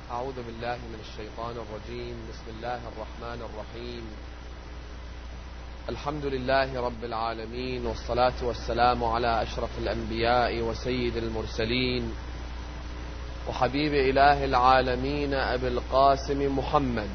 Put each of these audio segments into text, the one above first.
أعوذ بالله من الشيطان الرجيم. بسم الله الرحمن الرحيم. الحمد لله رب العالمين، والصلاة والسلام على أشرف الأنبياء وسيد المرسلين وحبيب إله العالمين أبي القاسم محمد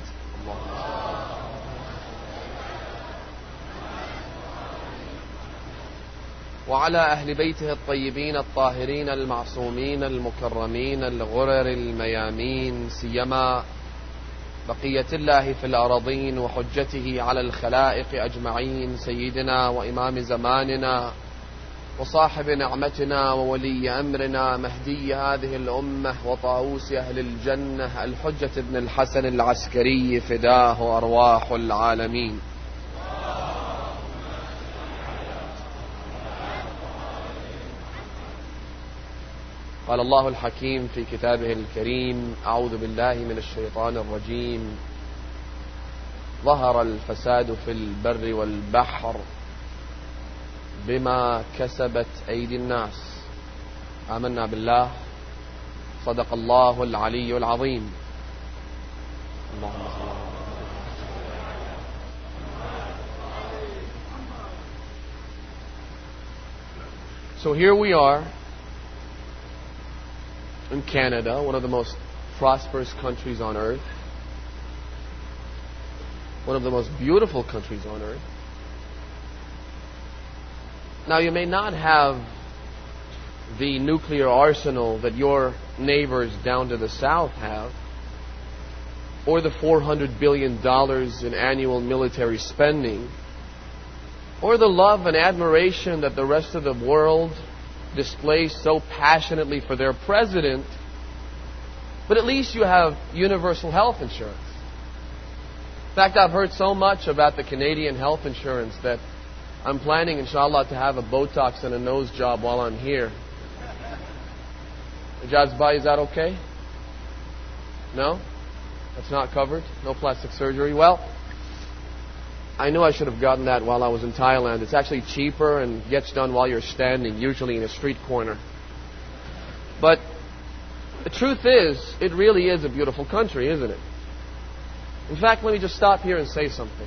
وعلى أهل بيته الطيبين الطاهرين المعصومين المكرمين الغرر الميامين، سيما بقية الله في الأراضين وحجته على الخلائق أجمعين، سيدنا وإمام زماننا وصاحب نعمتنا وولي أمرنا مهدي هذه الأمة وطاووس أهل الجنة الحجة بن الحسن العسكري، فداه أرواح العالمين. قال الله الحكيم في كتابه الكريم: أعوذ بالله من الشيطان الرجيم. ظهر الفساد في البر والبحر بما كسبت أيدي الناس. آمنا بالله. صدق الله العلي العظيم. اللهم صل على محمد. So here we are in Canada, one of the most prosperous countries on earth, one of the most beautiful countries on earth. Now, you may not have the nuclear arsenal that your neighbors down to the south have, or the $400 billion in annual military spending, or the love and admiration that the rest of the world displays so passionately for their president, but at least you have universal health insurance. In fact, I've heard so much about the Canadian health insurance that I'm planning, inshallah, to have a Botox and a nose job while I'm here. Ijaz Bhai, is that okay? No? That's not covered? No plastic surgery? Well, I knew I should have gotten that while I was in Thailand. It's actually cheaper and gets done while you're standing, usually in a street corner. But the truth is, it really is a beautiful country, isn't it? In fact, let me just stop here and say something.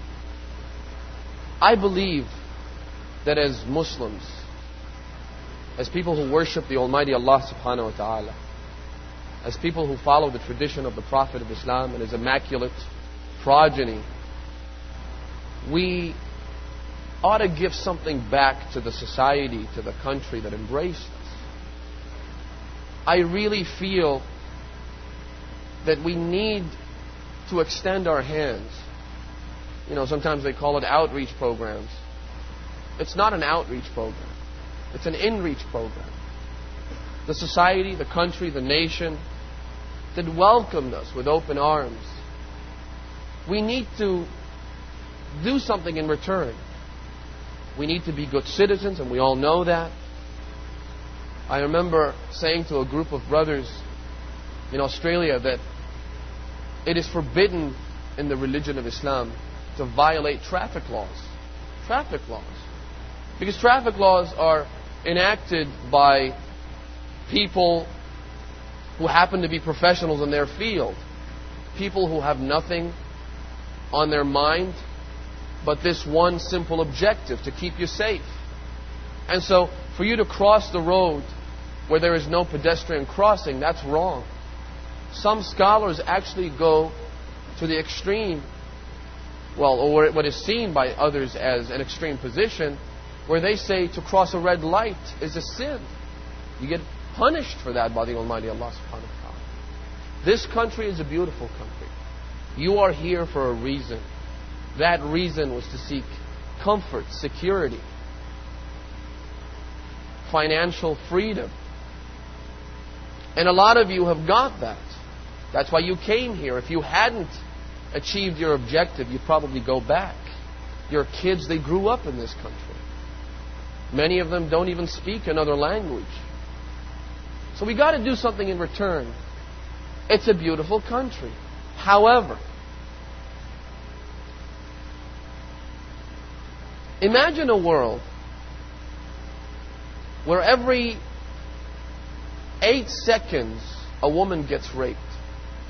I believe that as Muslims, as people who worship the Almighty Allah subhanahu wa ta'ala, as people who follow the tradition of the Prophet of Islam and his immaculate progeny, we ought to give something back to the society, to the country that embraced us. I really feel that we need to extend our hands. You know, sometimes they call it outreach programs. It's not an outreach program. It's an inreach program. The society, the country, the nation that welcomed us with open arms, we need to do something in return. We need to be good citizens, and we all know that. I remember saying to a group of brothers in Australia that it is forbidden in the religion of Islam to violate traffic laws. Traffic laws. Because traffic laws are enacted by people who happen to be professionals in their field. People who have nothing on their mind but this one simple objective: to keep you safe. And so, for you to cross the road where there is no pedestrian crossing, that's wrong. Some scholars actually go to the extreme, or what is seen by others as an extreme position, where they say to cross a red light is a sin. You get punished for that by the Almighty Allah subhanahu wa ta'ala. This country is a beautiful country. You are here for a reason. That reason was to seek comfort, security, financial freedom. And a lot of you have got that. That's why you came here. If you hadn't achieved your objective, you'd probably go back. Your kids, they grew up in this country. Many of them don't even speak another language. So we got to do something in return. It's a beautiful country. However, imagine a world where every 8 seconds a woman gets raped.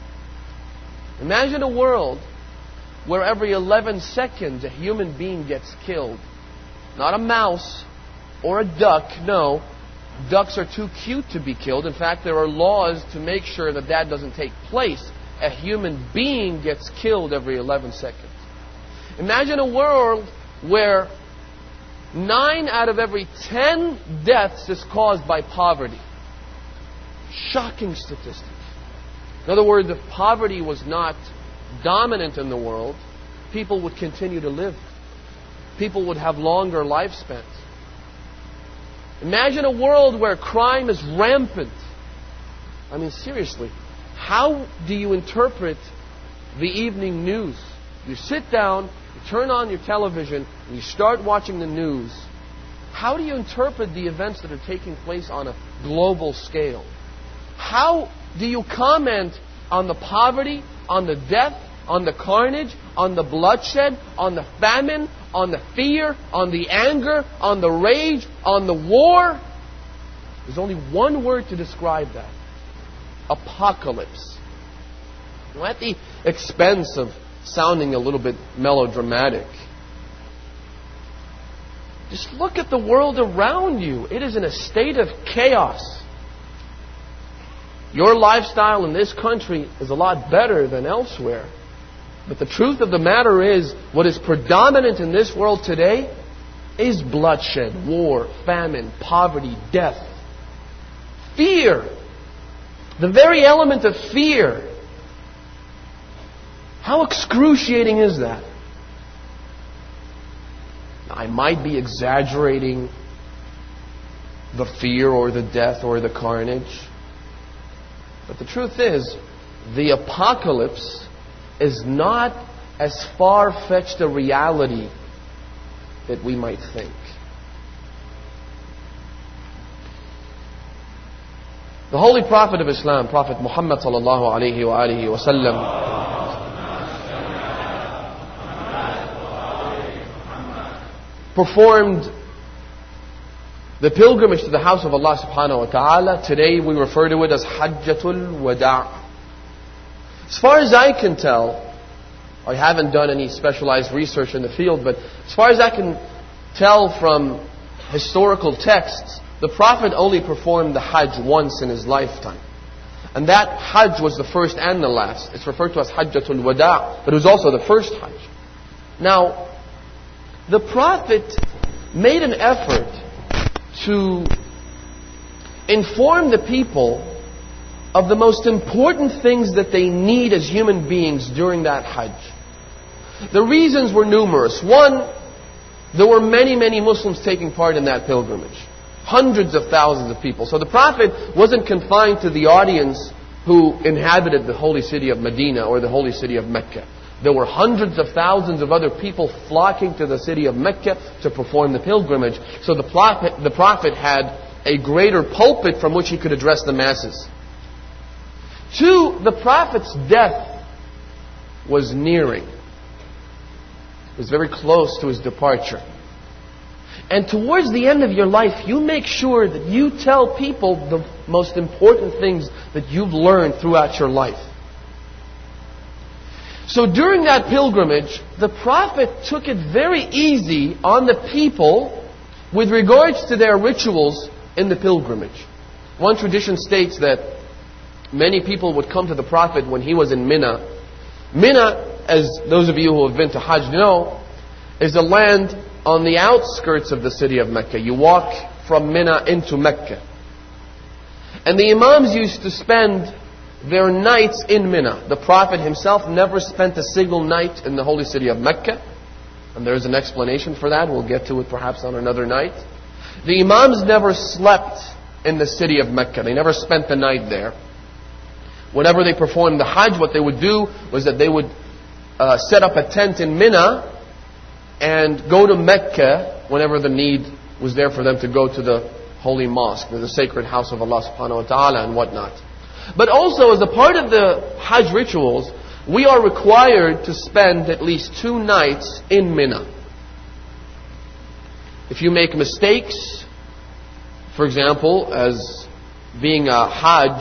Imagine a world where every 11 seconds a human being gets killed. Not a mouse or a duck, no. Ducks are too cute to be killed. In fact, there are laws to make sure that that doesn't take place. A human being gets killed every 11 seconds. Imagine a world where 9 out of every 10 deaths is caused by poverty. Shocking statistics. In other words, if poverty was not dominant in the world, people would continue to live. People would have longer lifespans. Imagine a world where crime is rampant. I mean, seriously, how do you interpret the evening news? You sit down, you turn on your television, and you start watching the news. How do you interpret the events that are taking place on a global scale? How do you comment on the poverty, on the death, on the carnage, on the bloodshed, on the famine, on the fear, on the anger, on the rage, on the war? There's only one word to describe that. Apocalypse. Now, at the expense of sounding a little bit melodramatic, just look at the world around you. It is in a state of chaos. Your lifestyle in this country is a lot better than elsewhere. But the truth of the matter is, what is predominant in this world today is bloodshed, war, famine, poverty, death. Fear. The very element of fear. How excruciating is that? I might be exaggerating the fear or the death or the carnage. But the truth is, the apocalypse is not as far-fetched a reality that we might think. The Holy Prophet of Islam, Prophet Muhammad sallallahu alaihi wasallam, performed the pilgrimage to the house of Allah subhanahu wa ta'ala. Today we refer to it as Hajjatul Wada'. As far as I can tell, I haven't done any specialized research in the field, but as far as I can tell from historical texts, the Prophet only performed the Hajj once in his lifetime. And that Hajj was the first and the last. It's referred to as Hajjatul Wada', but it was also the first Hajj. Now, the Prophet made an effort to inform the people of the most important things that they need as human beings during that Hajj. The reasons were numerous. One, there were many, many Muslims taking part in that pilgrimage. Hundreds of thousands of people. So the Prophet wasn't confined to the audience who inhabited the holy city of Medina or the holy city of Mecca. There were hundreds of thousands of other people flocking to the city of Mecca to perform the pilgrimage. So the Prophet had a greater pulpit from which he could address the masses. Two, the Prophet's death was nearing. It was very close to his departure. And towards the end of your life, you make sure that you tell people the most important things that you've learned throughout your life. So during that pilgrimage, the Prophet took it very easy on the people with regards to their rituals in the pilgrimage. One tradition states that many people would come to the Prophet when he was in Mina. Mina, as those of you who have been to Hajj know, is a land on the outskirts of the city of Mecca. You walk from Mina into Mecca. And the Imams used to spend their nights in Mina. The Prophet himself never spent a single night in the holy city of Mecca. And there's an explanation for that. We'll get to it perhaps on another night. The Imams never slept in the city of Mecca. They never spent the night there. Whenever they performed the Hajj, what they would do was that they would set up a tent in Mina and go to Mecca whenever the need was there for them to go to the holy mosque, the sacred house of Allah subhanahu wa ta'ala and whatnot. But also, as a part of the Hajj rituals, we are required to spend at least 2 nights in Mina. If you make mistakes, for example, as being a Hajj,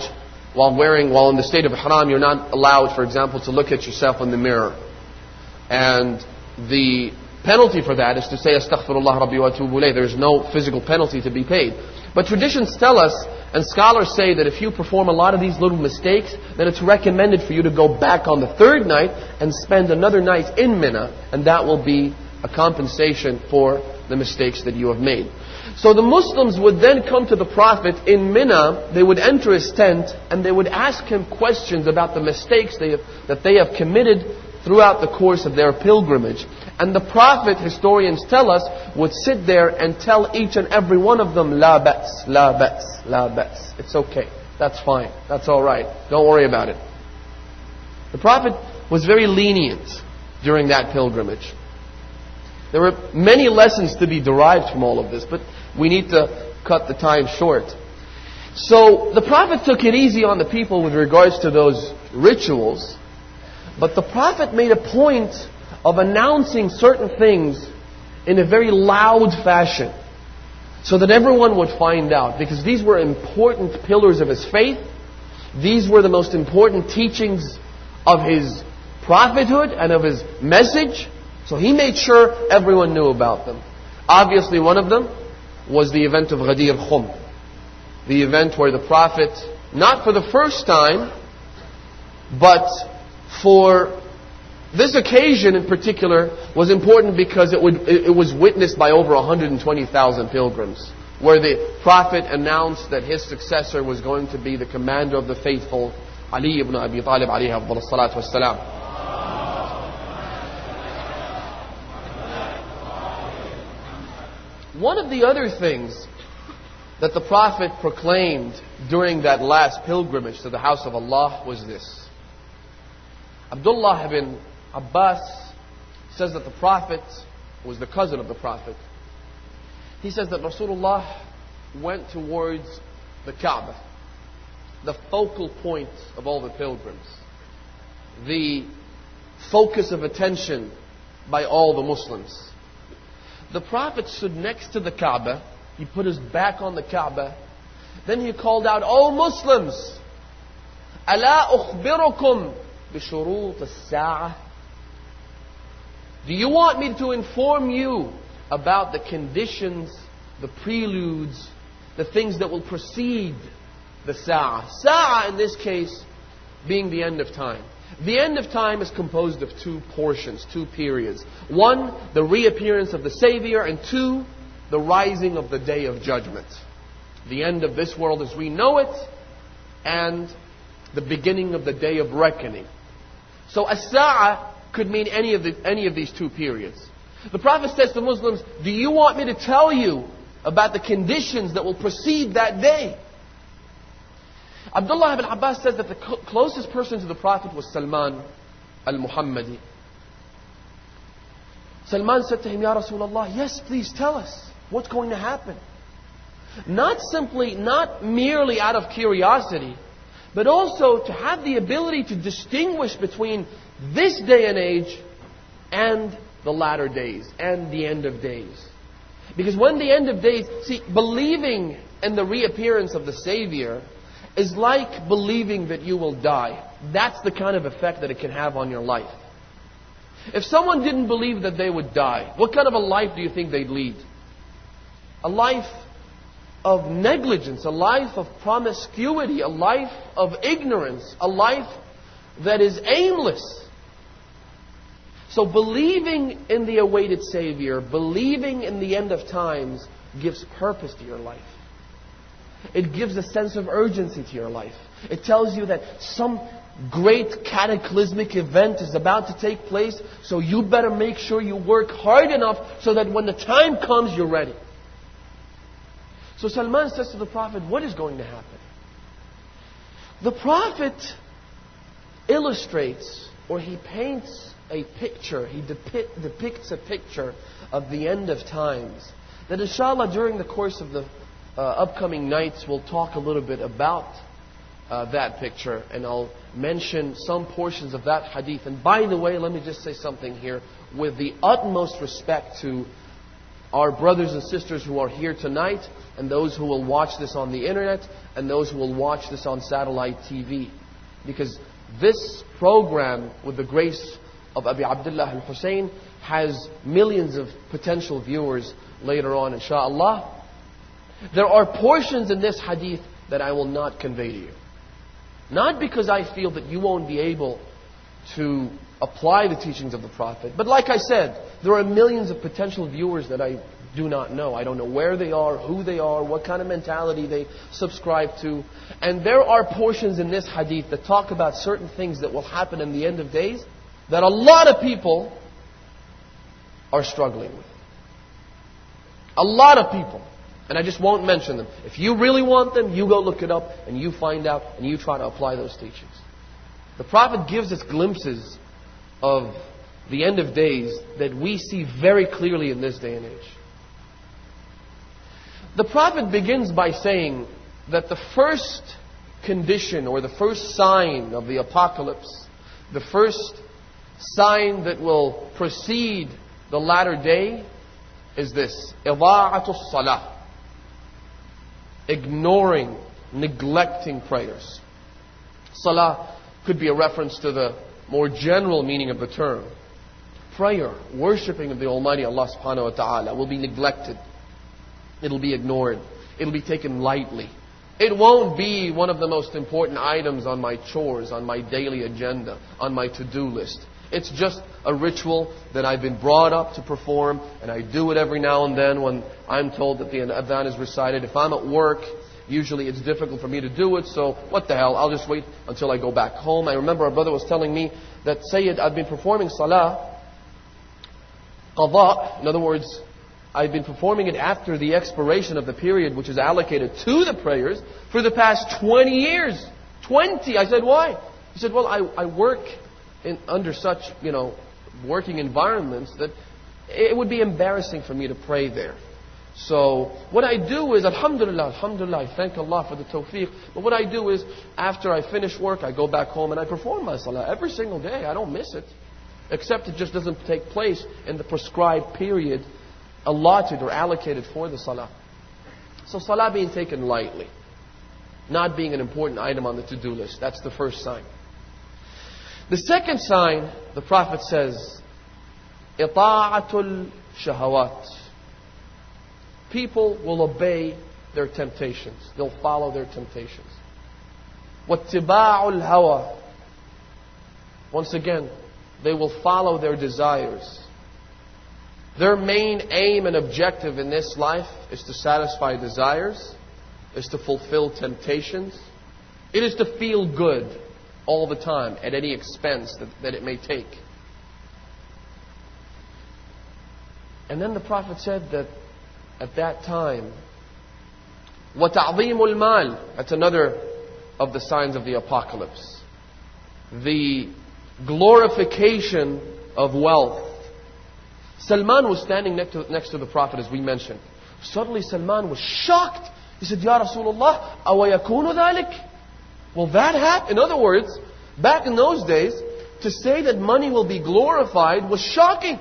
while in the state of ihram, you're not allowed, for example, to look at yourself in the mirror. And the penalty for that is to say, Astaghfirullah Rabbi wa atubu ilayh. There's no physical penalty to be paid. But traditions tell us, and scholars say, that if you perform a lot of these little mistakes, then it's recommended for you to go back on the third night and spend another night in Mina, and that will be a compensation for the mistakes that you have made. So the Muslims would then come to the Prophet in Mina, they would enter his tent, and they would ask him questions about the mistakes that they have committed throughout the course of their pilgrimage. And the Prophet, historians tell us, would sit there and tell each and every one of them, La ba's, la ba's, la ba's. It's okay. That's fine. That's alright. Don't worry about it. The Prophet was very lenient during that pilgrimage. There were many lessons to be derived from all of this, but we need to cut the time short. So the Prophet took it easy on the people with regards to those rituals, but the Prophet made a point of announcing certain things in a very loud fashion so that everyone would find out, because these were important pillars of his faith. These were the most important teachings of his prophethood and of his message. So he made sure everyone knew about them. Obviously, one of them was the event of Ghadir Khum. The event where the Prophet, not for the first time, but for this occasion in particular, was important because it was witnessed by over 120,000 pilgrims, where the Prophet announced that his successor was going to be the commander of the faithful, Ali ibn Abi Talib alayhi afdal salatu wassalam. One of the other things that the Prophet proclaimed during that last pilgrimage to the house of Allah was this. Abdullah ibn Abbas says that the Prophet was the cousin of the Prophet. He says that Rasulullah went towards the Kaaba, the focal point of all the pilgrims, the focus of attention by all the Muslims. The Prophet stood next to the Kaaba. He put his back on the Kaaba. Then he called out, "O Muslims, ألا أخبركم بشروط الساعة?" Do you want me to inform you about the conditions, the preludes, the things that will precede the Sa'ah? Sa'ah in this case being the end of time. The end of time is composed of two portions, two periods. One, the reappearance of the Savior, and two, the rising of the Day of Judgment. The end of this world as we know it, and the beginning of the Day of Reckoning. So as-Sa'ah could mean any of these two periods. The Prophet says to Muslims, do you want me to tell you about the conditions that will precede that day? Abdullah ibn Abbas says that the closest person to the Prophet was Salman al-Muhammadi. Salman said to him, Ya Rasulullah, yes, please tell us what's going to happen. Not merely out of curiosity, but also to have the ability to distinguish between this day and age and the latter days and the end of days. Because when the end of days, believing in the reappearance of the Savior is like believing that you will die. That's the kind of effect that it can have on your life. If someone didn't believe that they would die, what kind of a life do you think they'd lead? A life of negligence, a life of promiscuity, a life of ignorance, a life that is aimless. So believing in the awaited Savior, believing in the end of times, gives purpose to your life. It gives a sense of urgency to your life. It tells you that some great cataclysmic event is about to take place, so you better make sure you work hard enough so that when the time comes, you're ready. So Salman says to the Prophet, what is going to happen? The Prophet illustrates, or he paints a picture, he depicts a picture of the end of times. That inshallah during the course of the upcoming nights we'll talk a little bit about that picture, and I'll mention some portions of that hadith. And by the way, let me just say something here with the utmost respect to our brothers and sisters who are here tonight, and those who will watch this on the internet, and those who will watch this on satellite TV. Because this program, with the grace of Abi Abdullah al-Hussein, has millions of potential viewers later on, inshaAllah. There are portions in this hadith that I will not convey to you. Not because I feel that you won't be able to apply the teachings of the Prophet. But like I said, there are millions of potential viewers that I do not know. I don't know where they are, who they are, what kind of mentality they subscribe to. And there are portions in this hadith that talk about certain things that will happen in the end of days that a lot of people are struggling with. A lot of people. And I just won't mention them. If you really want them, you go look it up and you find out and you try to apply those teachings. The Prophet gives us glimpses of the end of days that we see very clearly in this day and age. The Prophet begins by saying that the first condition or the first sign of the apocalypse, the first sign that will precede the latter day is this: ida'atus salah. Ignoring, neglecting prayers. Salah could be a reference to the more general meaning of the term. Prayer, worshipping of the Almighty Allah subhanahu wa ta'ala will be neglected. It'll be ignored. It'll be taken lightly. It won't be one of the most important items on my chores, on my daily agenda, on my to-do list. It's just a ritual that I've been brought up to perform, and I do it every now and then when I'm told that the adhan is recited. If I'm at work, usually it's difficult for me to do it, so what the hell, I'll just wait until I go back home. I remember a brother was telling me that, Sayyid, I've been performing salah, qadha, in other words, I've been performing it after the expiration of the period which is allocated to the prayers for the past 20 years. 20! I said, why? He said, well, I work under such, working environments that it would be embarrassing for me to pray there. So what I do is, alhamdulillah, I thank Allah for the tawfiq. But what I do is, after I finish work, I go back home and I perform my salah every single day. I don't miss it. Except it just doesn't take place in the prescribed period allotted or allocated for the salah. So salah being taken lightly. Not being an important item on the to-do list. That's the first sign. The second sign, the Prophet says, ita'atul shahawat. People will obey their temptations. They'll follow their temptations. Wattiba'ul hawa. Once again, they will follow their desires. Their main aim and objective in this life is to satisfy desires, is to fulfill temptations. It is to feel good all the time, at any expense that it may take. And then the Prophet said that at that time, وَتَعْظِيمُ الْمَالِ. That's another of the signs of the apocalypse. The glorification of wealth. Salman was standing next to the Prophet, as we mentioned. Suddenly Salman was shocked. He said, Ya Rasulullah, أَوَيَكُونُ ذَلِكَ? Will that happen? In other words, back in those days, to say that money will be glorified was shocking.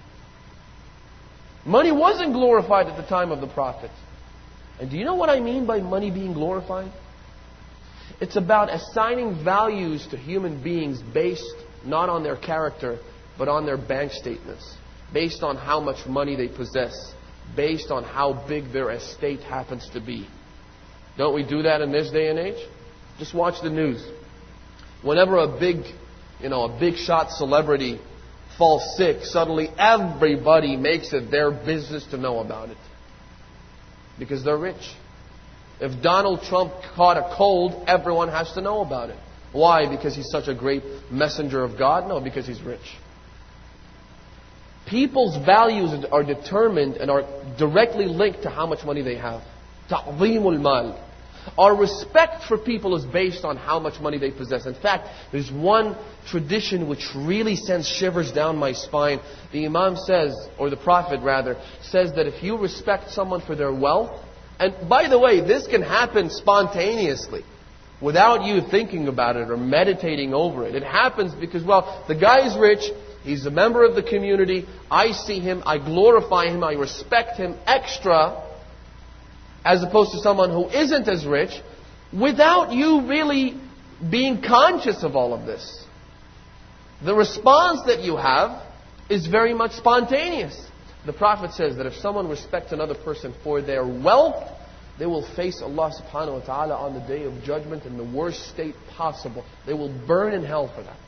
Money wasn't glorified at the time of the Prophet. And do you know what I mean by money being glorified? It's about assigning values to human beings based not on their character, but on their bank statements. Based on how much money they possess. Based on how big their estate happens to be. Don't we do that in this day and age? Just watch the news. Whenever a big shot celebrity falls sick, suddenly everybody makes it their business to know about it. Because they're rich. If Donald Trump caught a cold, everyone has to know about it. Why? Because he's such a great messenger of God? No, because he's rich. People's values are determined and are directly linked to how much money they have. Ta'zimul mal. Our respect for people is based on how much money they possess. In fact, there's one tradition which really sends shivers down my spine. The Imam says, or the Prophet rather, says that if you respect someone for their wealth, and by the way, this can happen spontaneously, without you thinking about it or meditating over it. It happens because, well, the guy is rich, He's a member of the community. I see him, I glorify him, I respect him extra, as opposed to someone who isn't as rich, without you really being conscious of all of this. The response that you have is very much spontaneous. The Prophet says that if someone respects another person for their wealth, they will face Allah subhanahu wa ta'ala on the day of judgment in the worst state possible. They will burn in hell for that.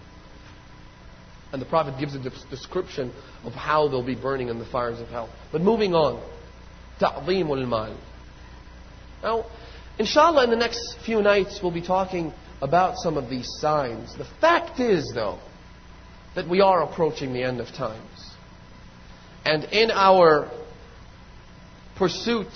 And the Prophet gives a description of how they'll be burning in the fires of hell. But moving on. Ta'zeemul mal. Now, inshallah, in the next few nights, we'll be talking about some of these signs. The fact is, though, that we are approaching the end of times. And in our pursuit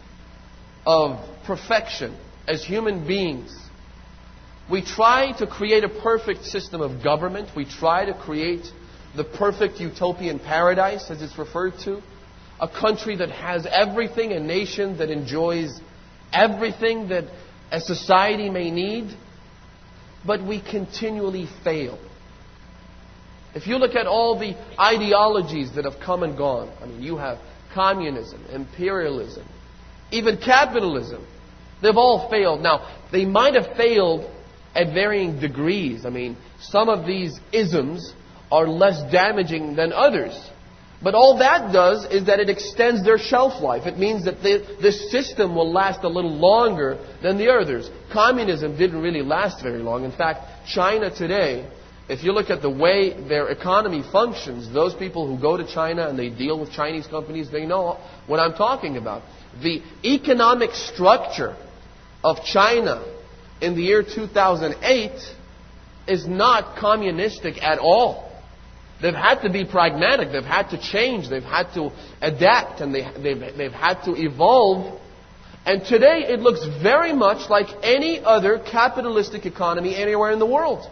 of perfection as human beings, we try to create a perfect system of government. We try to create the perfect utopian paradise, as it's referred to. A country that has everything, a nation that enjoys everything that a society may need. But we continually fail. If you look at all the ideologies that have come and gone, I mean, you have communism, imperialism, even capitalism. They've all failed. Now, they might have failed at varying degrees. I mean, some of these isms are less damaging than others. But all that does is that it extends their shelf life. It means that this system will last a little longer than the others. Communism didn't really last very long. In fact, China today, if you look at the way their economy functions, those people who go to China and they deal with Chinese companies, they know what I'm talking about. The economic structure of China in the year 2008 is not communistic at all. They've had to be pragmatic. They've had to change. They've had to adapt. And they've had to evolve. And today it looks very much like any other capitalistic economy anywhere in the world.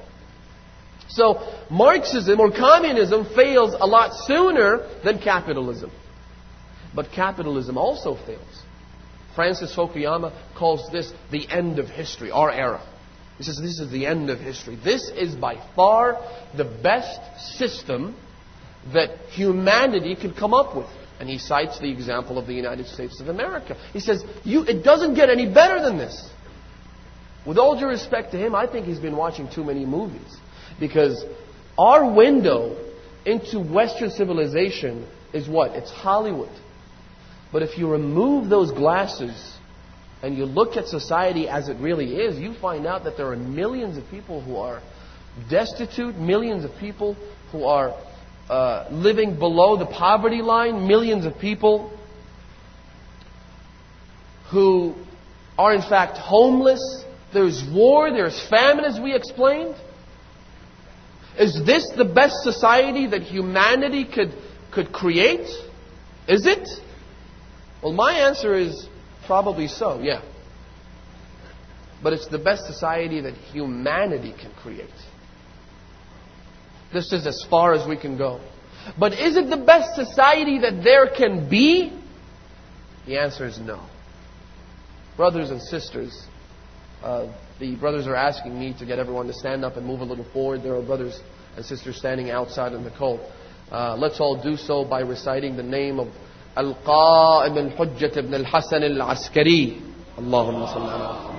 So Marxism or communism fails a lot sooner than capitalism. But capitalism also fails. Francis Fukuyama calls this the end of history, our era. He says this is the end of history. This is by far the best system that humanity could come up with. And he cites the example of the United States of America. He says, it doesn't get any better than this. With all due respect to him, I think he's been watching too many movies. Because our window into Western civilization is what? It's Hollywood. But if you remove those glasses and you look at society as it really is, you find out that there are millions of people who are destitute, millions of people who are living below the poverty line, millions of people who are in fact homeless. There's war, there's famine, as we explained. Is this the best society that humanity could create? Is it? Well, my answer is probably so, yeah. But it's the best society that humanity can create. This is as far as we can go. But is it the best society that there can be? The answer is no. Brothers and sisters, the brothers are asking me to get everyone to stand up and move a little forward. There are brothers and sisters standing outside in the cold. Let's all do so by reciting the name of Al-Qa'im al-Hujjat ibn al-Hasan al-Askari. Allahumma salli ala Muhammad.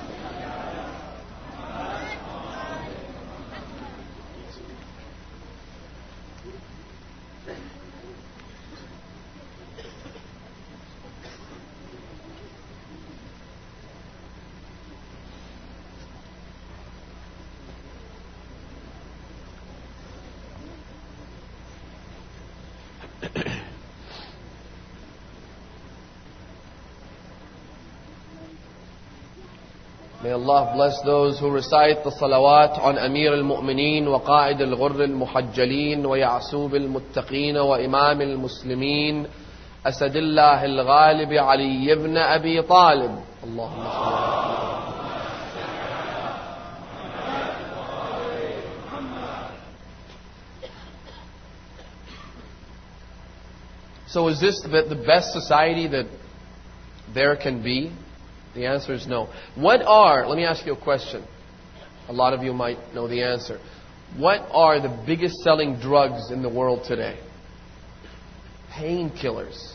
May Allah bless those who recite the salawat on Amir al-Mu'mineen wa Qa'id al-Ghurr al-Muhajjalin wa Ya'sub al-Muttaqeen wa Imam al-Muslimin Asadillah al-Ghalib Ali ibn Abi Talib. Allahumma So is this the best society that there can be? The answer is no. Let me ask you a question. A lot of you might know the answer. What are the biggest selling drugs in the world today? Painkillers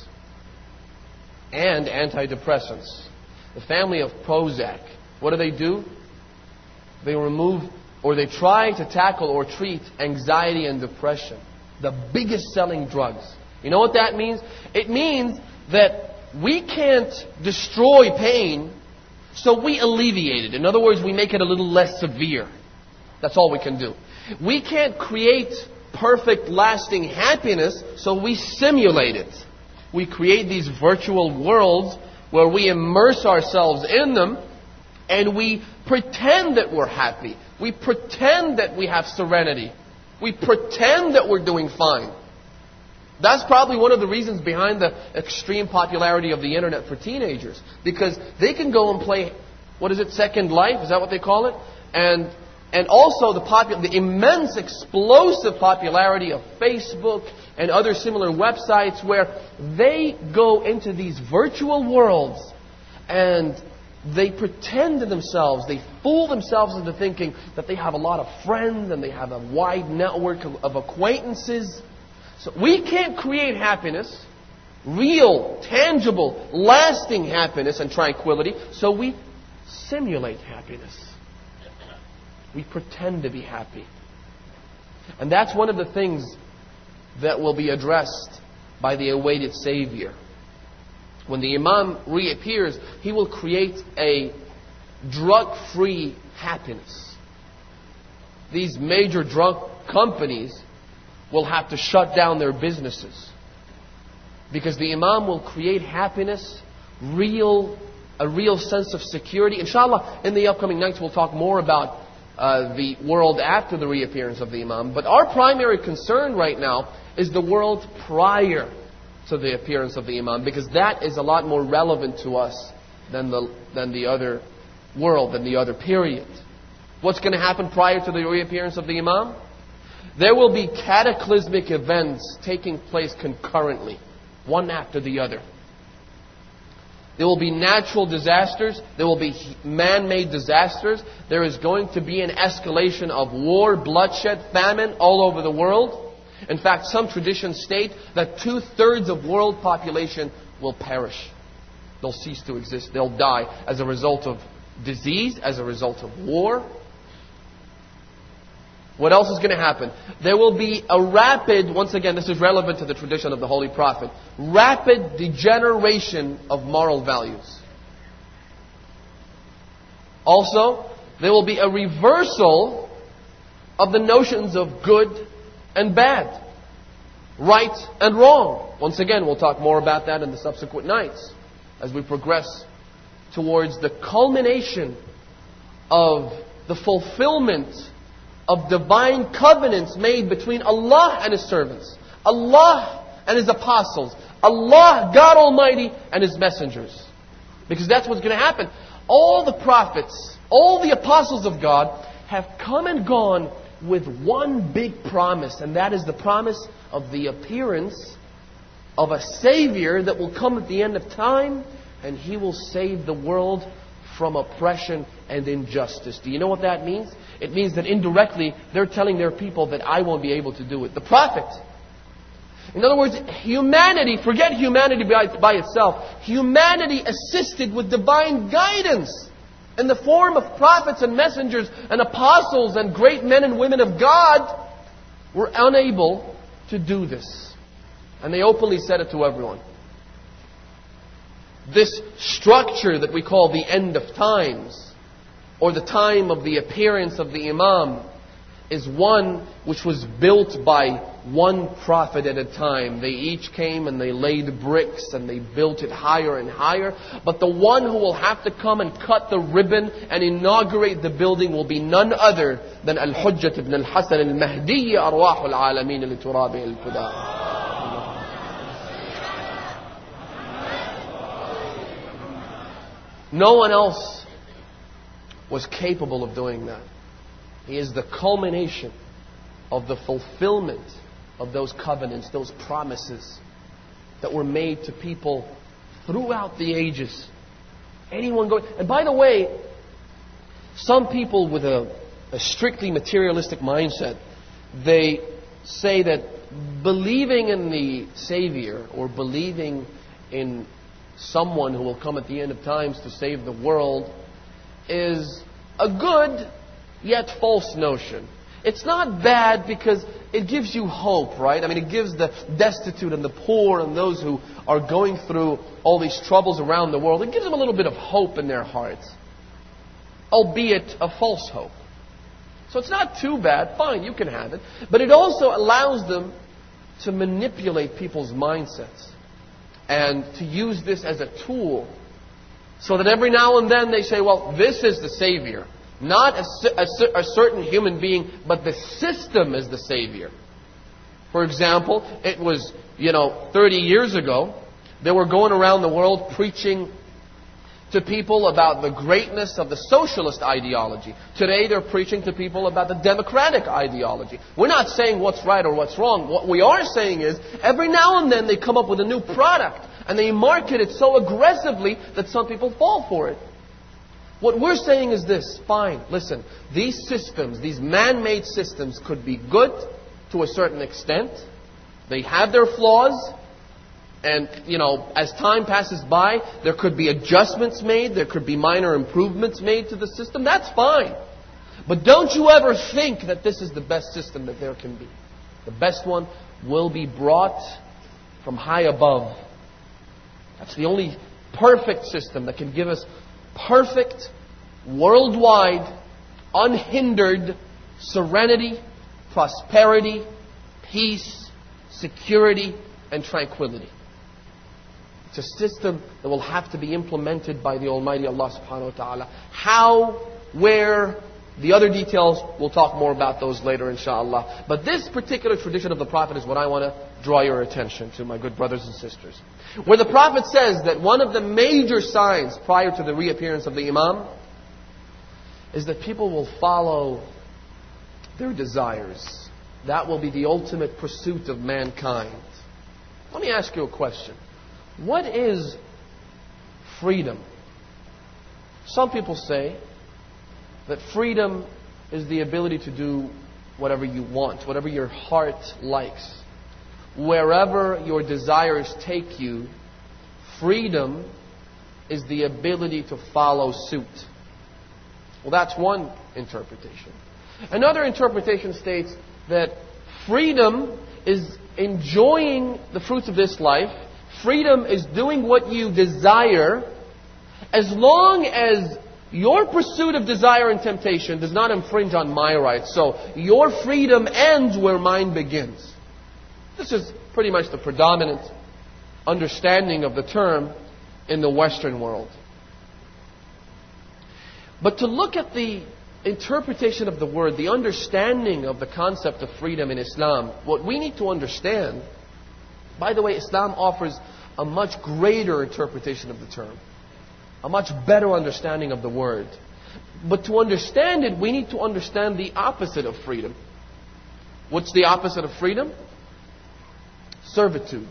and antidepressants. The family of Prozac. What do? They remove, or they try to tackle or treat anxiety and depression. The biggest selling drugs. You know what that means? It means that we can't destroy pain, so we alleviate it. In other words, we make it a little less severe. That's all we can do. We can't create perfect, lasting happiness, so we simulate it. We create these virtual worlds where we immerse ourselves in them and we pretend that we're happy. We pretend that we have serenity. We pretend that we're doing fine. That's probably one of the reasons behind the extreme popularity of the internet for teenagers. Because they can go and play, Second Life? Is that what they call it? And also the immense, explosive popularity of Facebook and other similar websites where they go into these virtual worlds and they pretend to themselves, they fool themselves into thinking that they have a lot of friends and they have a wide network of acquaintances. So we can't create happiness, real, tangible, lasting happiness and tranquility, so we simulate happiness. We pretend to be happy. And that's one of the things that will be addressed by the awaited Savior. When the Imam reappears, he will create a drug-free happiness. These major drug companies will have to shut down their businesses. Because the Imam will create happiness, a real sense of security. Inshallah, in the upcoming nights we'll talk more about the world after the reappearance of the Imam. But our primary concern right now is the world prior to the appearance of the Imam, because that is a lot more relevant to us than the other world, than the other period. What's going to happen prior to the reappearance of the Imam? There will be cataclysmic events taking place concurrently, one after the other. There will be natural disasters. There will be man-made disasters. There is going to be an escalation of war, bloodshed, famine all over the world. In fact, some traditions state that 2/3 of world population will perish. They'll cease to exist. They'll die as a result of disease, as a result of war. What else is going to happen? There will be a rapid, once again, this is relevant to the tradition of the Holy Prophet, rapid degeneration of moral values. Also, there will be a reversal of the notions of good and bad, right and wrong. Once again, we'll talk more about that in the subsequent nights as we progress towards the culmination of the fulfillment of divine covenants made between Allah and His servants, Allah and His apostles, Allah, God Almighty, and His messengers. Because that's what's going to happen. All the prophets, all the apostles of God have come and gone with one big promise, and that is the promise of the appearance of a Savior that will come at the end of time, and He will save the world from oppression and injustice. Do you know what that means? It means that indirectly they're telling their people that I won't be able to do it. The Prophet. In other words, humanity, forget humanity by itself, humanity assisted with divine guidance in the form of prophets and messengers and apostles and great men and women of God, were unable to do this. And they openly said it to everyone. This structure that we call the end of times, or the time of the appearance of the Imam, is one which was built by one prophet at a time. They each came and they laid bricks and they built it higher and higher. But the one who will have to come and cut the ribbon and inaugurate the building will be none other than Al-Hujjat ibn al-Hasan al-Mahdi arwah al-alamin li-turabi al-Huda. No one else was capable of doing that. He is the culmination of the fulfillment of those covenants, those promises that were made to people throughout the ages. Anyone going... And by the way, some people with a a strictly materialistic mindset, they say that believing in the Savior or believing in someone who will come at the end of times to save the world is a good yet false notion. It's not bad because it gives you hope, right? I mean, it gives the destitute and the poor and those who are going through all these troubles around the world, it gives them a little bit of hope in their hearts, albeit a false hope. So it's not too bad. Fine, you can have it. But it also allows them to manipulate people's mindsets and to use this as a tool so that every now and then they say, well, this is the Savior. Not a certain human being, but the system is the Savior. For example, it was, 30 years ago, they were going around the world preaching to people about the greatness of the socialist ideology. Today they're preaching to people about the democratic ideology. We're not saying what's right or what's wrong. What we are saying is, every now and then they come up with a new product and they market it so aggressively that some people fall for it. What we're saying is this: fine, listen, these systems, these man-made systems could be good to a certain extent. They have their flaws. And, as time passes by, there could be adjustments made. There could be minor improvements made to the system. That's fine. But don't you ever think that this is the best system that there can be. The best one will be brought from high above. That's the only perfect system that can give us perfect, worldwide, unhindered serenity, prosperity, peace, security, and tranquility. It's a system that will have to be implemented by the Almighty Allah subhanahu wa ta'ala. How, where, the other details, we'll talk more about those later inshallah. But this particular tradition of the Prophet is what I want to draw your attention to, my good brothers and sisters. Where the Prophet says that one of the major signs prior to the reappearance of the Imam is that people will follow their desires. That will be the ultimate pursuit of mankind. Let me ask you a question. What is freedom? Some people say that freedom is the ability to do whatever you want, whatever your heart likes. Wherever your desires take you, freedom is the ability to follow suit. Well, that's one interpretation. Another interpretation states that freedom is enjoying the fruits of this life. Freedom is doing what you desire as long as your pursuit of desire and temptation does not infringe on my rights. So your freedom ends where mine begins. This is pretty much the predominant understanding of the term in the Western world. But to look at the interpretation of the word, the understanding of the concept of freedom in Islam, what we need to understand, by the way, Islam offers a much greater interpretation of the term, a much better understanding of the word. But to understand it, we need to understand the opposite of freedom. What's the opposite of freedom? Servitude.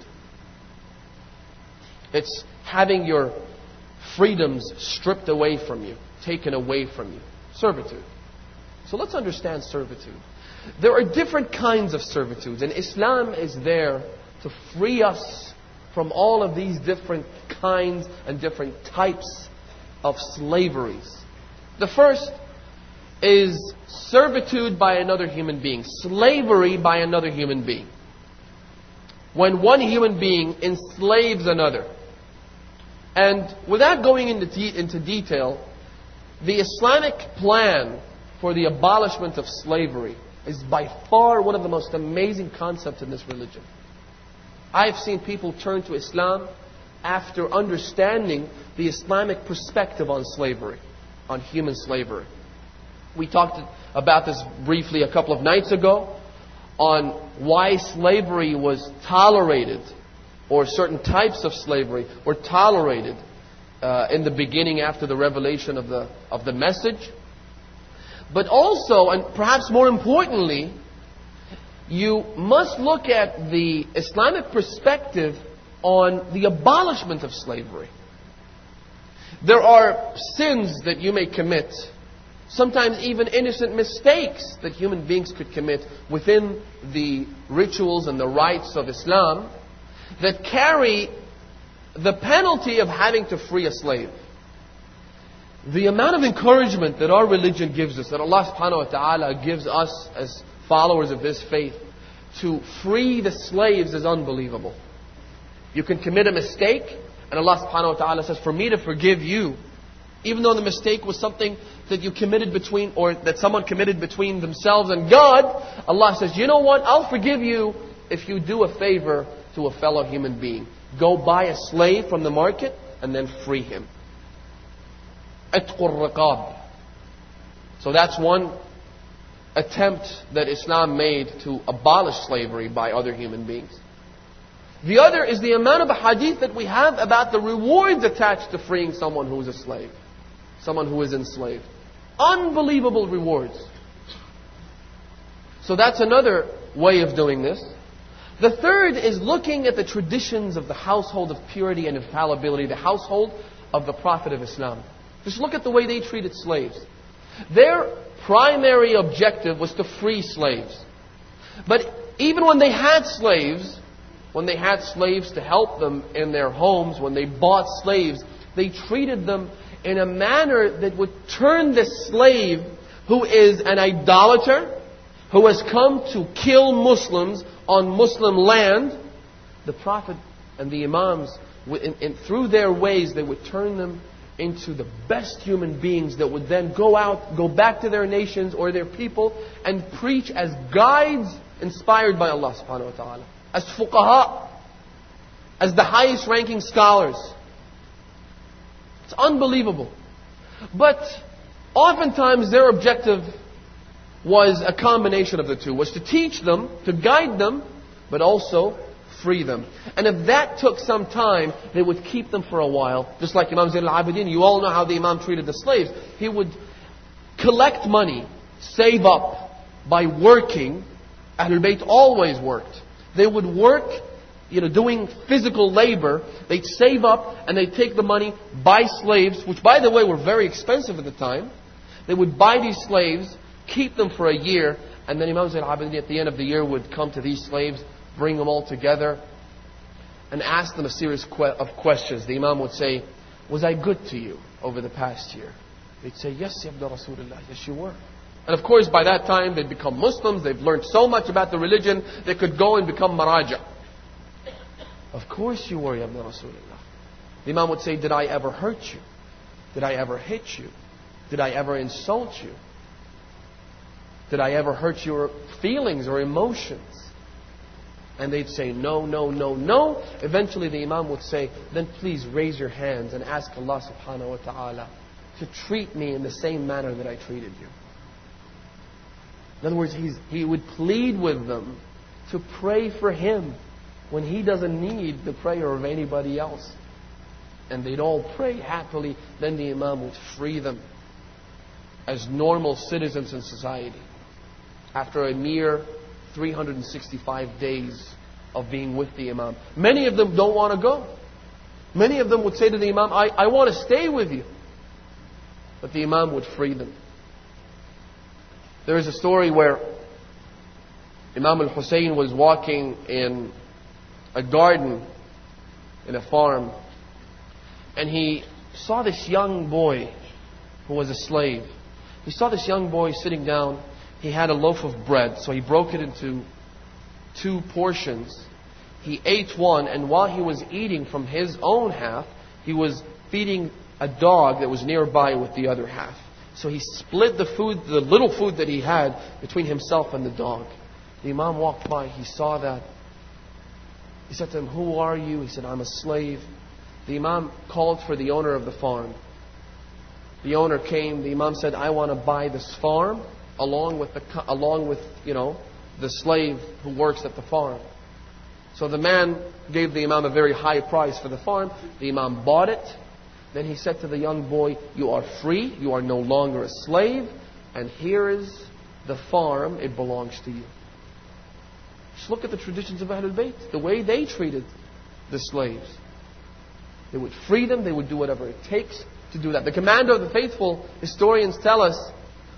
It's having your freedoms stripped away from you, taken away from you. Servitude. So let's understand servitude. There are different kinds of servitudes, and Islam is there to free us from all of these different kinds and different types of slaveries. The first is servitude by another human being, slavery by another human being. When one human being enslaves another. And without going into detail, the Islamic plan for the abolishment of slavery is by far one of the most amazing concepts in this religion. I've seen people turn to Islam after understanding the Islamic perspective on slavery, on human slavery. We talked about this briefly a couple of nights ago on why slavery was tolerated, or certain types of slavery were tolerated in the beginning after the revelation of the message. But also, and perhaps more importantly, you must look at the Islamic perspective on the abolishment of slavery. There are sins that you may commit, sometimes even innocent mistakes that human beings could commit within the rituals and the rites of Islam that carry the penalty of having to free a slave. The amount of encouragement that our religion gives us, that Allah subhanahu wa ta'ala gives us as followers of this faith, to free the slaves is unbelievable. You can commit a mistake, and Allah subhanahu wa ta'ala says, for me to forgive you, even though the mistake was something that you committed between, or that someone committed between themselves and God, Allah says, you know what, I'll forgive you if you do a favor to a fellow human being. Go buy a slave from the market and then free him. Atqur riqab. So that's one attempt that Islam made to abolish slavery by other human beings. The other is the amount of hadith that we have about the rewards attached to freeing someone who is a slave, someone who is enslaved. Unbelievable rewards. So that's another way of doing this. The third is looking at the traditions of the household of purity and infallibility, the household of the Prophet of Islam. Just look at the way they treated slaves. Their primary objective was to free slaves. But even when they had slaves to help them in their homes, when they bought slaves, they treated them in a manner that would turn the slave who is an idolater, who has come to kill Muslims on Muslim land, the Prophet and the Imams, through their ways, they would turn them into the best human beings that would then go back to their nations or their people and preach as guides inspired by Allah subhanahu wa ta'ala, as fuqaha, as the highest ranking scholars. It's unbelievable. But oftentimes their objective was a combination of the two, was to teach them, to guide them, but also free them. And if that took some time, they would keep them for a while. Just like Imam Zayn al-Abidin, you all know how the Imam treated the slaves. He would collect money, save up by working. Ahlul Bayt always worked. They would work, doing physical labor. They'd save up and they'd take the money, buy slaves, which by the way were very expensive at the time. They would buy these slaves, keep them for a year, and then Imam Zayn al-Abidin at the end of the year would come to these slaves, bring them all together, and ask them a series of questions. The Imam would say, was I good to you over the past year? They'd say, yes, Ya Ibn Rasulullah, yes you were. And of course by that time they'd become Muslims, they've learned so much about the religion, they could go and become maraja. Of course you were, Ya Ibn Rasulullah. The Imam would say, did I ever hurt you? Did I ever hit you? Did I ever insult you? Did I ever hurt your feelings or emotions? And they'd say, no, no, no, no. Eventually the Imam would say, then please raise your hands and ask Allah subhanahu wa ta'ala to treat me in the same manner that I treated you. In other words, he would plead with them to pray for him when he doesn't need the prayer of anybody else. And they'd all pray happily. Then the Imam would free them as normal citizens in society. After a mere 365 days of being with the Imam. Many of them don't want to go. Many of them would say to the Imam, I want to stay with you. But the Imam would free them. There is a story where Imam al-Hussein was walking in a garden in a farm, and he saw this young boy who was a slave. He saw this young boy sitting down. He had a loaf of bread, so he broke it into 2 portions. He ate one, and while he was eating from his own half, he was feeding a dog that was nearby with the other half. So he split the food, the little food that he had, between himself and the dog. The Imam walked by, he saw that. He said to him, who are you? He said, I'm a slave. The Imam called for the owner of the farm. The owner came, the Imam said, I want to buy this farm along with the slave who works at the farm. So the man gave the Imam a very high price for the farm. The Imam bought it. Then he said to the young boy, you are free, you are no longer a slave, and here is the farm, it belongs to you. Just look at the traditions of Ahlul Bayt, the way they treated the slaves. They would free them, they would do whatever it takes to do that. The commander of the faithful, historians tell us,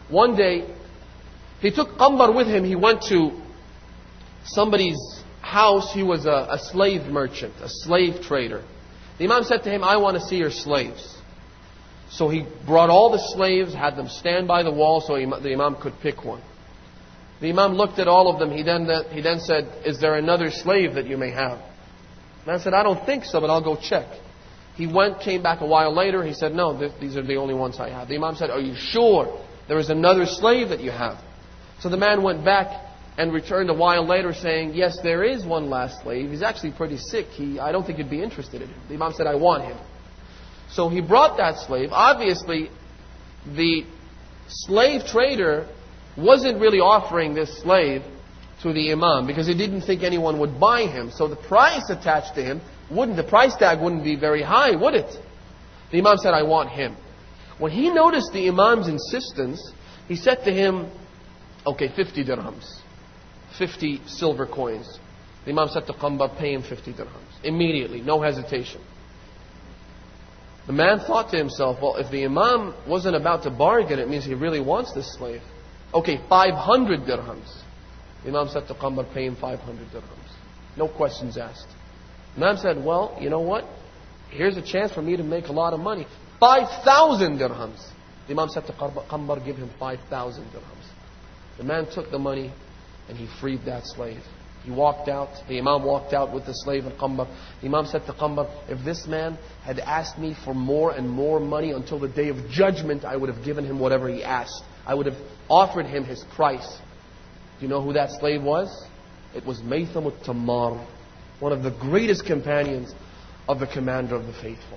One day, he took Qambar with him. He went to somebody's house. He was a slave merchant, a slave trader. The Imam said to him, I want to see your slaves. So he brought all the slaves, had them stand by the wall so the Imam could pick one. The Imam looked at all of them. He then said, is there another slave that you may have? The man said, I don't think so, but I'll go check. He came back a while later. He said, no, these are the only ones I have. The Imam said, are you sure there is another slave that you have? So the man went back and returned a while later saying, yes, there is one last slave. He's actually pretty sick. I don't think you'd be interested in him. The Imam said, I want him. So he brought that slave. Obviously, the slave trader wasn't really offering this slave to the Imam because he didn't think anyone would buy him. So the price attached to him the price tag wouldn't be very high, would it? The Imam said, I want him. When he noticed the Imam's insistence, he said to him, okay, 50 dirhams. 50 silver coins. The Imam said to Qambar, pay him 50 dirhams. Immediately, no hesitation. The man thought to himself, well, if the Imam wasn't about to bargain, it means he really wants this slave. Okay, 500 dirhams. The Imam said to Qambar, pay him 500 dirhams. No questions asked. The Imam said, well, you know what? Here's a chance for me to make a lot of money. 5,000 dirhams. The Imam said to Qambar, give him 5,000 dirhams. The man took the money and he freed that slave. He walked out. The Imam walked out with the slave and Qambar. The Imam said to Qambar, if this man had asked me for more and more money until the day of judgment, I would have given him whatever he asked. I would have offered him his price. Do you know who that slave was? It was Maytham al-Tammar, one of the greatest companions of the Commander of the Faithful.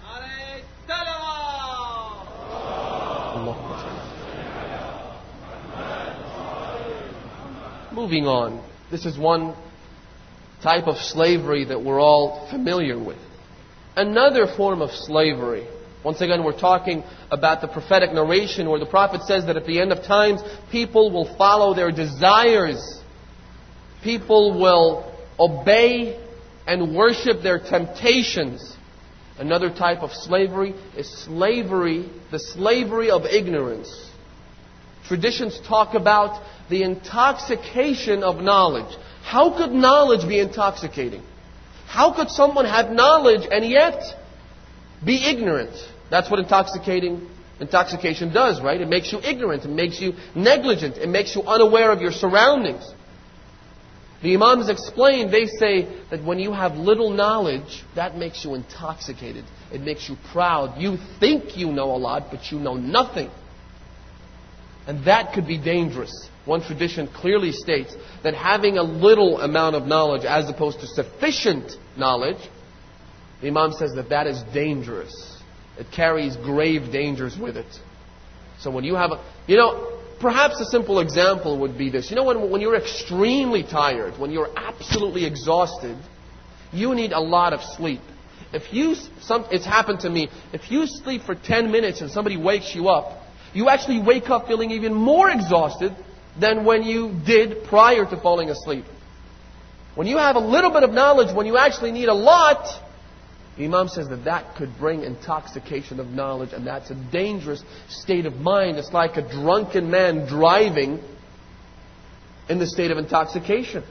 Moving on. This is one type of slavery that we're all familiar with. Another form of slavery. Once again, we're talking about the prophetic narration where the Prophet says that at the end of times, people will follow their desires. People will obey and worship their temptations. Another type of slavery is the slavery of ignorance. Traditions talk about the intoxication of knowledge. How could knowledge be intoxicating? How could someone have knowledge and yet be ignorant? That's what intoxication does, right? It makes you ignorant. It makes you negligent. It makes you unaware of your surroundings. The Imams explain, they say that when you have little knowledge, that makes you intoxicated. It makes you proud. You think you know a lot, but you know nothing. And that could be dangerous. One tradition clearly states that having a little amount of knowledge as opposed to sufficient knowledge, the Imam says that is dangerous. It carries grave dangers with it. So when you have perhaps a simple example would be this. When you're extremely tired, when you're absolutely exhausted, you need a lot of sleep. It's happened to me. If you sleep for 10 minutes and somebody wakes you up, you actually wake up feeling even more exhausted than when you did prior to falling asleep. When you have a little bit of knowledge, when you actually need a lot, the Imam says that could bring intoxication of knowledge, and that's a dangerous state of mind. It's like a drunken man driving in the state of intoxication.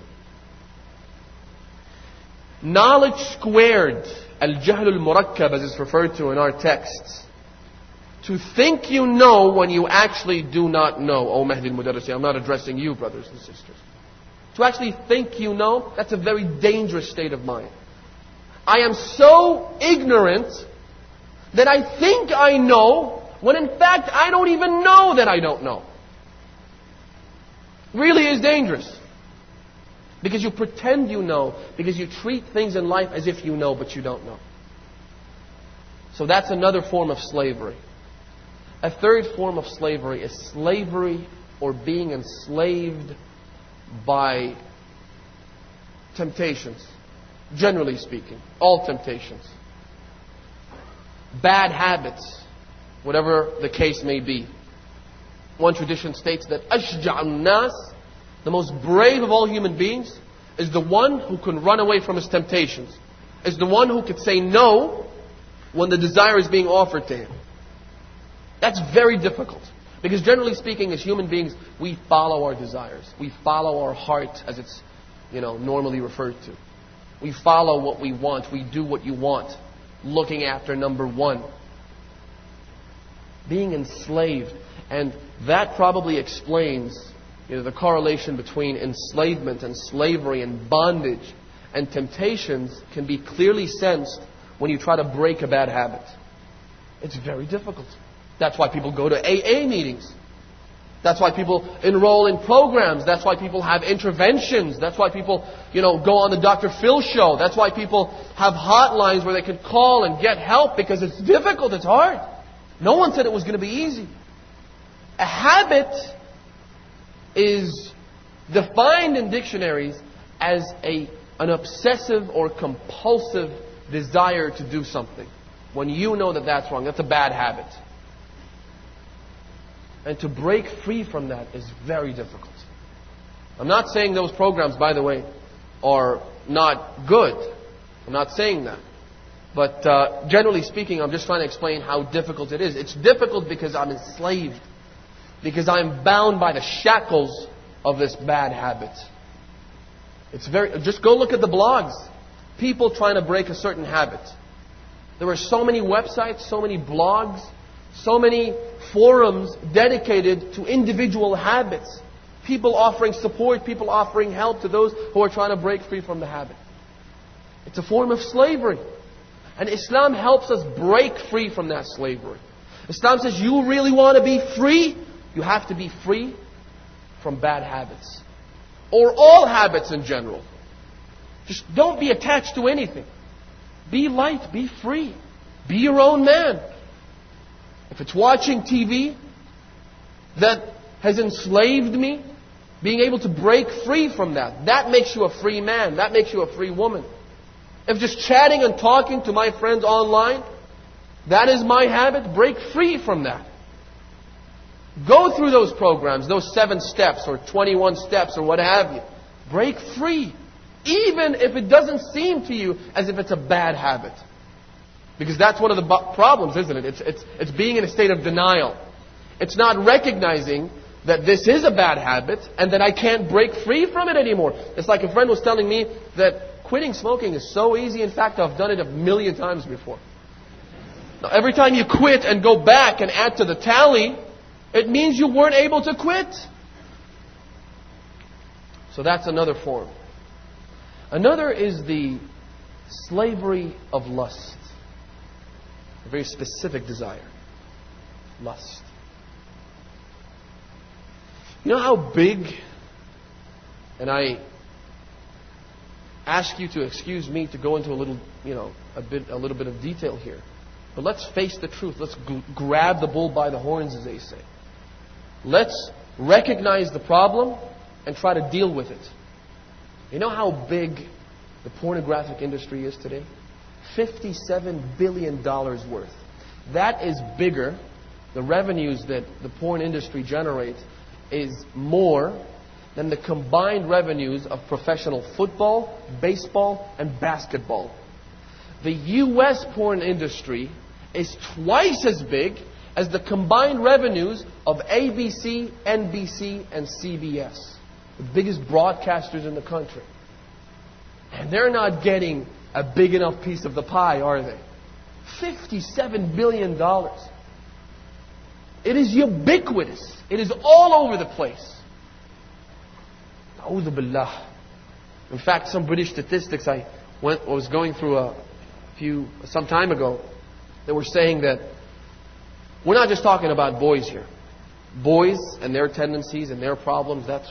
Knowledge squared, al-jahl al-murakkab, as it's referred to in our texts. To think you know when you actually do not know. Oh, Mahdi al-Mudarrisi, I'm not addressing you, brothers and sisters. To actually think you know, that's a very dangerous state of mind. I am so ignorant that I think I know, when in fact I don't even know that I don't know. Really is dangerous. Because you pretend you know, because you treat things in life as if you know, but you don't know. So that's another form of slavery. A third form of slavery is slavery or being enslaved by temptations. Generally speaking, all temptations. Bad habits, whatever the case may be. One tradition states that Ashja'un Nas, the most brave of all human beings, is the one who can run away from his temptations. Is the one who can say no when the desire is being offered to him. That's very difficult. Because generally speaking, as human beings, we follow our desires. We follow our heart, as it's normally referred to. We follow what we want. We do what you want. Looking after number one. Being enslaved. And that probably explains the correlation between enslavement and slavery and bondage and temptations can be clearly sensed when you try to break a bad habit. It's very difficult. That's why people go to AA meetings. That's why people enroll in programs. That's why people have interventions. That's why people, go on the Dr. Phil show. That's why people have hotlines where they can call and get help, because it's difficult, it's hard. No one said it was going to be easy. A habit is defined in dictionaries as an obsessive or compulsive desire to do something. When you know that that's wrong, that's a bad habit. And to break free from that is very difficult. I'm not saying those programs, by the way, are not good. I'm not saying that. But generally speaking, I'm just trying to explain how difficult it is. It's difficult because I'm enslaved. Because I'm bound by the shackles of this bad habit. Just go look at the blogs. People trying to break a certain habit. There are so many websites, so many blogs, so many forums dedicated to individual habits. People offering support, people offering help to those who are trying to break free from the habit. It's a form of slavery. And Islam helps us break free from that slavery. Islam says, you really want to be free? You have to be free from bad habits. Or all habits in general. Just don't be attached to anything. Be light, be free. Be your own man. If it's watching TV that has enslaved me, being able to break free from that makes you a free man. That makes you a free woman. If just chatting and talking to my friends online, that is my habit, break free from that. Go through those programs, those 7 steps or 21 steps or what have you. Break free. Even if it doesn't seem to you as if it's a bad habit. Because that's one of the problems, isn't it? It's being in a state of denial. It's not recognizing that this is a bad habit and that I can't break free from it anymore. It's like a friend was telling me that quitting smoking is so easy. In fact, I've done it a million times before. Now, every time you quit and go back and add to the tally, it means you weren't able to quit. So that's another form. Another is the slavery of lust. A very specific desire. Lust. You know how big, and I ask you to excuse me to go into a little bit of detail here. But let's face the truth. Let's grab the bull by the horns, as they say. Let's recognize the problem and try to deal with it. You know how big the pornographic industry is today? $57 billion worth. That is bigger. The revenues that the porn industry generates is more than the combined revenues of professional football, baseball, and basketball. The U.S. porn industry is twice as big as the combined revenues of ABC, NBC, and CBS. The biggest broadcasters in the country. And they're not getting a big enough piece of the pie, are they? $57 billion. It is ubiquitous. It is all over the place. A'udhu billah. In fact, some British statistics I was going through some time ago, they were saying that we're not just talking about boys here. Boys and their tendencies and their problems, that's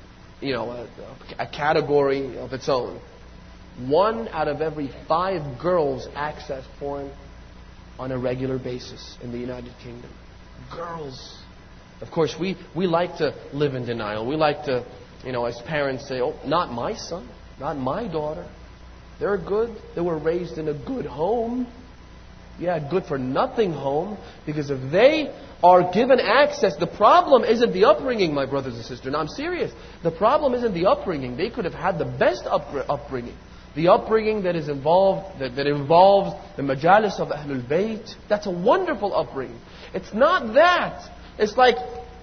a category of its own. 1 out of every 5 girls access porn on a regular basis in the United Kingdom. Girls. Of course, we like to live in denial. We like to, as parents say, oh, not my son, not my daughter. They're good. They were raised in a good home. Yeah, good for nothing home. Because if they are given access, the problem isn't the upbringing, my brothers and sisters. And I'm serious. The problem isn't the upbringing. They could have had the best upbringing. The upbringing that is involved, that involves the majalis of Ahlul Bayt. That's a wonderful upbringing. It's not that. It's like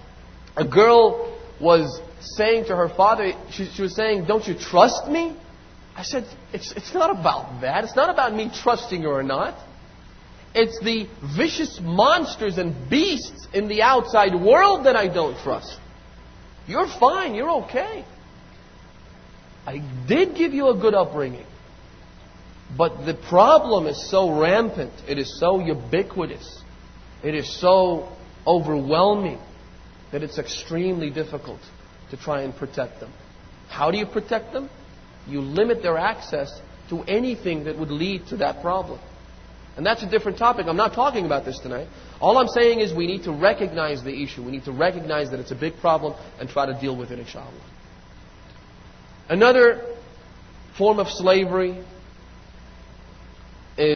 A girl was saying to her father, she was saying, "Don't you trust me?" I said, it's not about that. It's not about me trusting you or not. It's the vicious monsters and beasts in the outside world that I don't trust. You're fine. You're okay. I did give you a good upbringing. But the problem is so rampant. It is so ubiquitous. It is so overwhelming that it's extremely difficult to try and protect them. How do you protect them? You limit their access to anything that would lead to that problem. And that's a different topic. I'm not talking about this tonight. All I'm saying is we need to recognize the issue. We need to recognize that it's a big problem and try to deal with it, inshallah. Another form of slavery